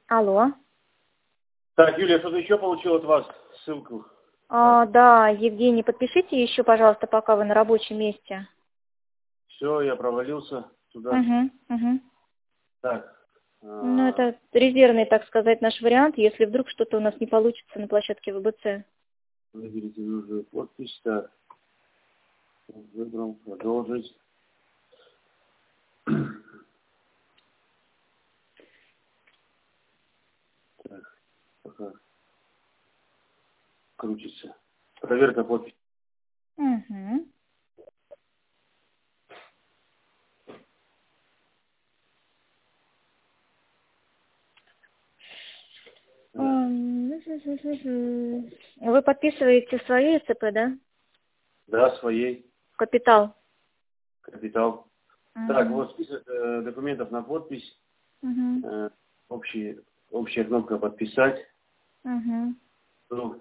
Алло. Так, Юлия, что-то еще получил от вас ссылку? Да, Евгений, подпишите еще, пожалуйста, пока вы на рабочем месте. Все, я провалился туда. Угу. Так. Ну, это резервный, так сказать, наш вариант, если вдруг что-то у нас не получится на площадке ВБЦ. Выберите нужную подпись. Так. Выбрал. Продолжить. Так. Пока крутится. Проверка подписи. Угу. Вы подписываете свои ЭЦП, да? Да, своей. Капитал. Капитал. Угу. Так, вот список документов на подпись. Угу. Общая кнопка «Подписать». Угу. Ну,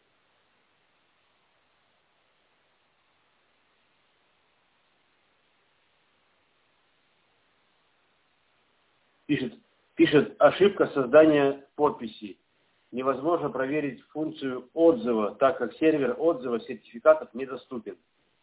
пишет ошибка создания подписи. Невозможно проверить функцию отзыва, так как сервер отзыва сертификатов недоступен.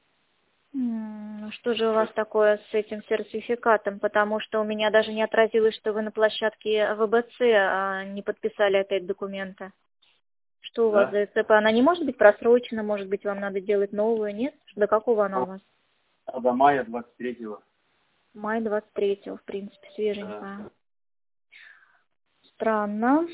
Что же у вас такое с этим сертификатом? Потому что у меня даже не отразилось, что вы на площадке ВБЦ не подписали опять документы. Что у вас за ЭЦП? Она не может быть просрочена, может быть, вам надо делать новую, нет? До какого она у вас? До мая 23-го. Май 23-го, в принципе, свеженькая. Странно.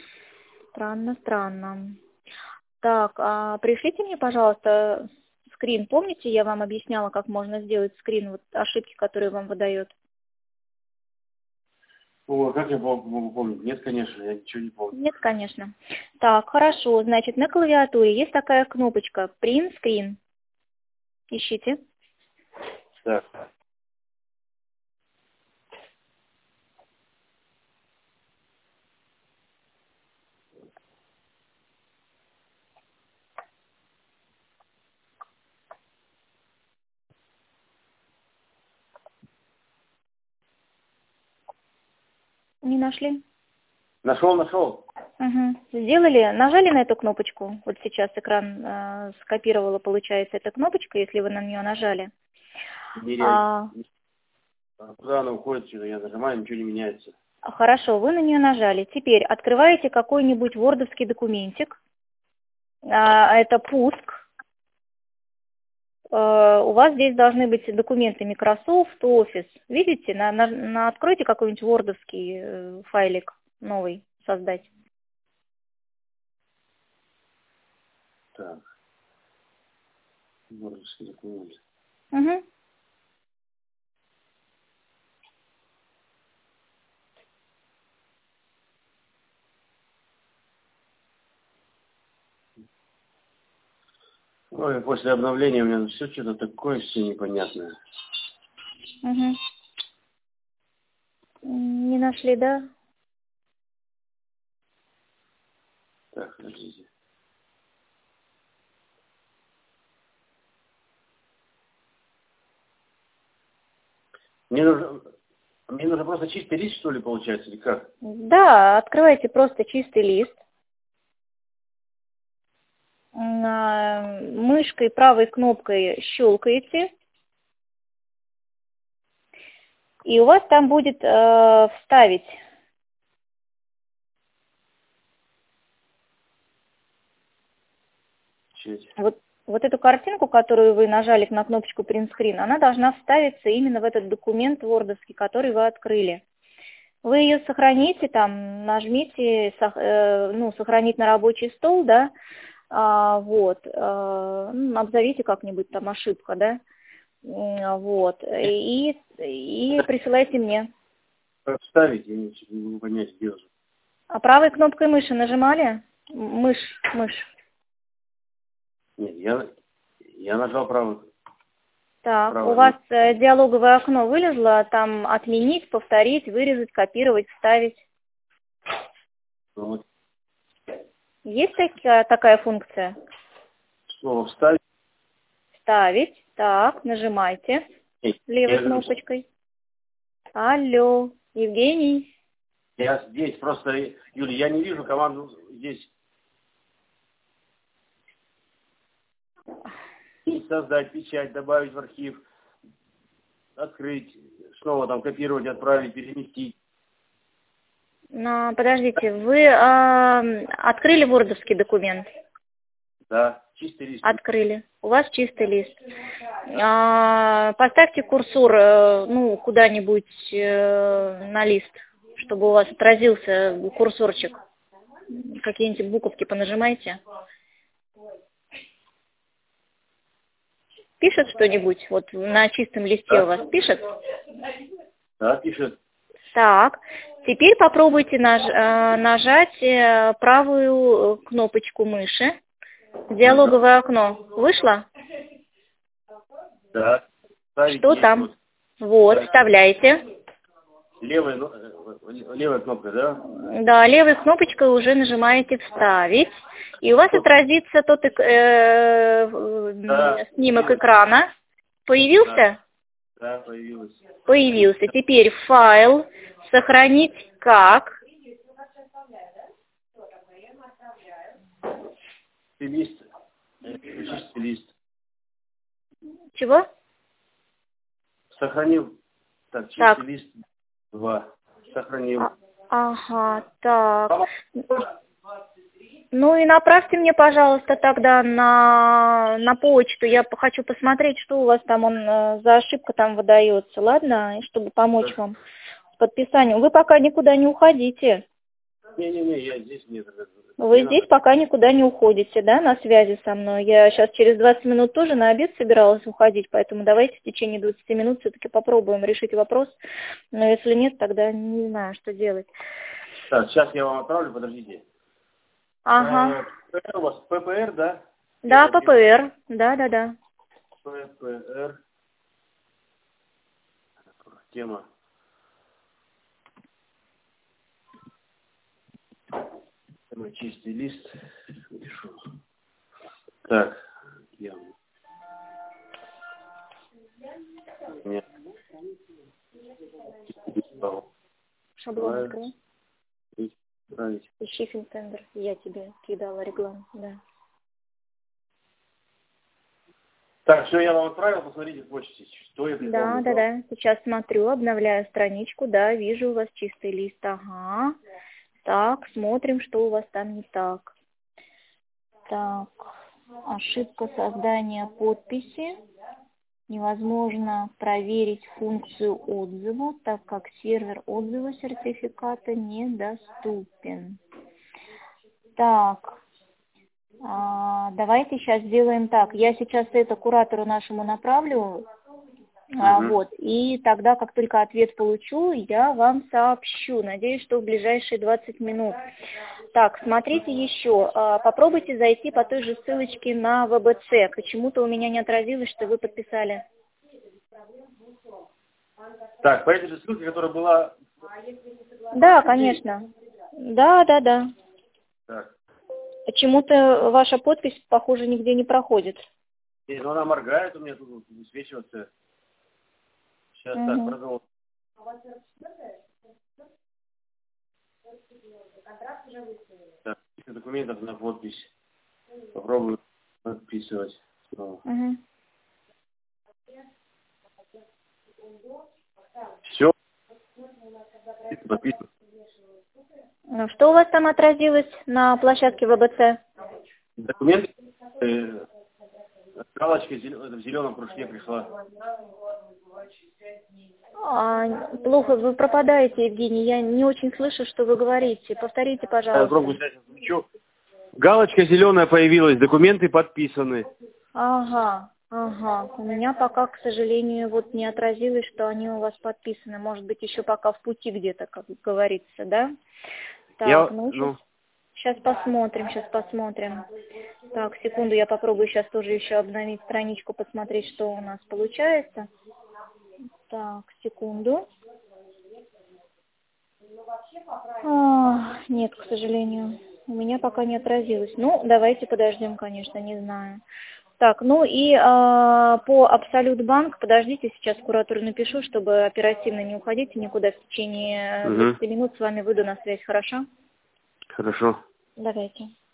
Так, пришлите мне, пожалуйста, скрин. Помните, я вам объясняла, как можно сделать скрин, вот ошибки, которые вам выдает? О, как я могу помнить? Нет, конечно, я ничего не помню. Нет, конечно. Так, хорошо. Значит, на клавиатуре есть такая кнопочка Print Screen. Ищите. Так. Не нашли? Нашел. Угу. Сделали, нажали на эту кнопочку. Вот сейчас экран скопировала, получается, эта кнопочка, если вы на нее нажали. Куда она уходит, что я нажимаю, ничего не меняется. Хорошо, вы на нее нажали. Теперь открываете какой-нибудь вордовский документик. Это пуск. У вас здесь должны быть документы Microsoft, Office. Видите? Откройте какой-нибудь вордовский файлик новый создать. Так. Вордовский документ. Угу. Ой, после обновления у меня все что-то такое все непонятное. Угу. Не нашли, да? Так, подождите. Мне нужно просто чистый лист, что ли, получается, или как? Да, открывайте просто чистый лист. Мышкой правой кнопкой щелкаете. И у вас там будет вставить. Вот эту картинку, которую вы нажали на кнопочку Print Screen, она должна вставиться именно в этот документ вордовский, который вы открыли. Вы ее сохраните, там, нажмите, сохранить на рабочий стол, да, обзовите как-нибудь там ошибка, да, и присылайте мне. Как вставить, я не могу понять, где же. А правой кнопкой мыши нажимали? Мышь. Нет, я нажал правую. Так, правую. У вас диалоговое окно вылезло, там отменить, повторить, вырезать, копировать, вставить. Вот. Есть такая функция? Слово вставить. Вставить. Так, нажимайте левой кнопочкой. Алло, Евгений. Я здесь, просто Юлия, я не вижу команду здесь. Создать, печать, добавить в архив, открыть, снова там копировать, отправить, переместить. Но, подождите, вы открыли вордовский документ? Да, чистый лист. Открыли. У вас чистый лист. Поставьте курсор, ну, куда-нибудь на лист, чтобы у вас отразился курсорчик. Какие-нибудь буковки понажимайте. Пишет что-нибудь? Вот на чистом листе Да. у вас пишет? Да, пишет. Так, теперь попробуйте нажать правую кнопочку мыши. Диалоговое окно вышло? Да. Ставить Что есть, там? Вот, вставляйте. Левая кнопка, да? Да, левой кнопочкой уже нажимаете «Вставить». И у вас отразится тот снимок экрана. Появился? Да, появилась. Появился. Теперь файл «Сохранить как». Лист. Чистый лист. Чего? Сохранил. Так, чистый лист 2. Сохранил. Ага, так. Ну и направьте мне, пожалуйста, тогда на почту. Я хочу посмотреть, что у вас там за ошибка там выдается, ладно? И чтобы помочь вам с подписанием. Вы пока никуда не уходите. Не, я здесь нет. Вы здесь пока никуда не уходите, да, на связи со мной. Я сейчас через 20 минут тоже на обед собиралась уходить, поэтому давайте в течение 20 минут все-таки попробуем решить вопрос. Но если нет, тогда не знаю, что делать. Так, сейчас я вам отправлю, подождите. Ага. ППР у вас ППР, да? Да, ППР. Да. ППР. Тема. Чистый лист. Пишу. Так. Нет. Шаблон открой. Ищи финтендер. Я тебе кидала регламент, да. Так, все, я вам отправил, посмотрите в почте, что я прислал. Да. Сейчас смотрю, обновляю страничку, да, вижу у вас чистый лист, ага. Так, смотрим, что у вас там не так. Так, ошибка создания подписи. Невозможно проверить функцию отзыва, так как сервер отзыва сертификата недоступен. Так, давайте сейчас сделаем так. Я сейчас это куратору нашему направлю. Вот, и тогда, как только ответ получу, я вам сообщу. Надеюсь, что в ближайшие 20 минут. Так, смотрите еще. Попробуйте зайти по той же ссылочке на ВБЦ. Почему-то у меня не отразилось, что вы подписали. Так, по этой же ссылке, которая была... Да, конечно. Да. Так. Почему-то ваша подпись, похоже, нигде не проходит. Но она моргает у меня тут, высвечивается. Сейчас так, продолжим. Так, документов на подпись. Попробую подписывать. Все. Подписываю. Что у вас там отразилось на площадке ВБЦ? Документы. Галочка в зеленом кружке пришла. Плохо, вы пропадаете, Евгений. Я не очень слышу, что вы говорите. Повторите, пожалуйста. Галочка зеленая появилась, документы подписаны. Ага. У меня пока, к сожалению, вот не отразилось, что они у вас подписаны. Может быть, еще пока в пути где-то, как говорится, да? Так, сейчас посмотрим. Так, секунду, я попробую сейчас тоже еще обновить страничку, посмотреть, что у нас получается. Так, секунду. Нет, к сожалению, у меня пока не отразилось. Ну, давайте подождем, конечно, не знаю. Так, ну и по Абсолют Банк, подождите, сейчас куратору напишу, чтобы оперативно не уходить никуда в течение 20 минут с вами выйду на связь, хорошо? Хорошо. Давайте.